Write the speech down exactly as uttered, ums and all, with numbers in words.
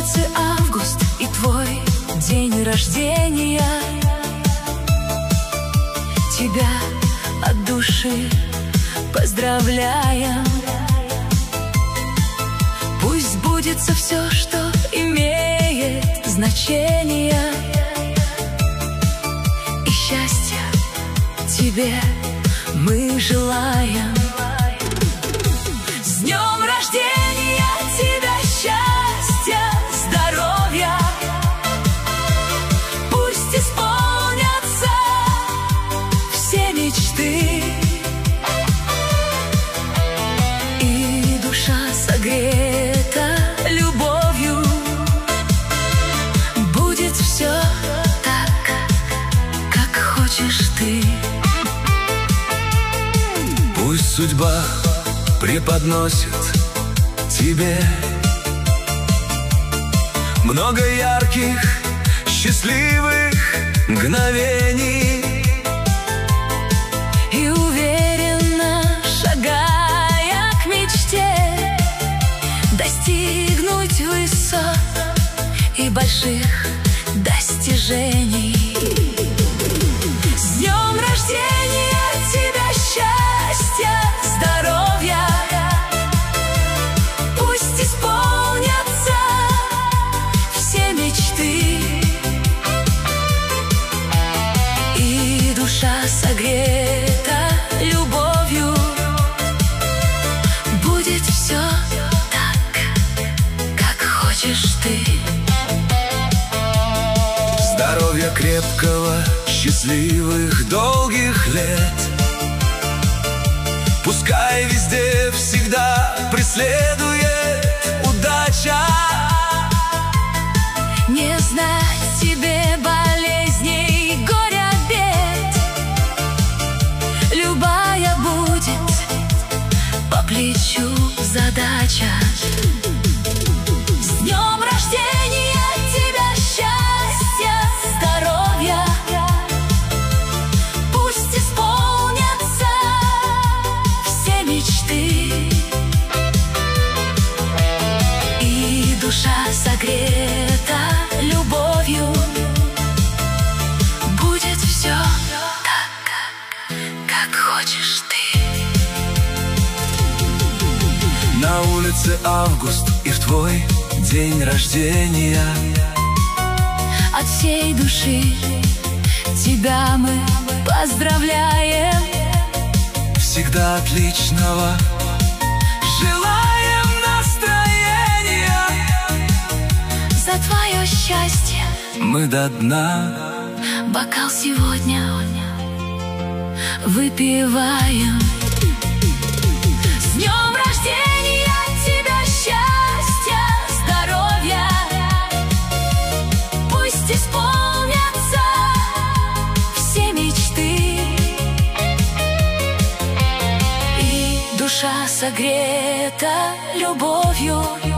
улице август и твой день рождения. Тебя от души поздравляем. Пусть сбудется все, что имеет значение, и счастья тебе мы желаем. С днем рождения тебя, счастья, здоровья! Пусть исполнятся все мечты, и душа согрета любовью. Будет все так, как хочешь ты. Пусть судьба преподносит тебе много ярких, счастливых мгновений, и уверенно шагая к мечте, достигнуть высот и больших достижений. С днем рождения тебя, счастья, здоровья! Пусть исполнятся все мечты, и душа согрета любовью. Будет все так, как хочешь ты. здоровья крепкого, счастливых, долгих лет. Пускай везде всегда преследует удача. Не знать тебе болезней, горя, бед. Любая будет по плечу задача. С днем рождения тебя, счастья, здоровья! Пусть исполнятся все мечты, и душа согрета любовью. Будет все так, как хочешь ты. На улице август и в твой день рождения От всей души тебя мы поздравляем. всегда отличного желаем настроения. За твое счастье Мы до дна бокал сегодня выпиваем. С днем рождения тебя, счастья, здоровья! Пусть исполнятся все мечты, и душа согрета любовью.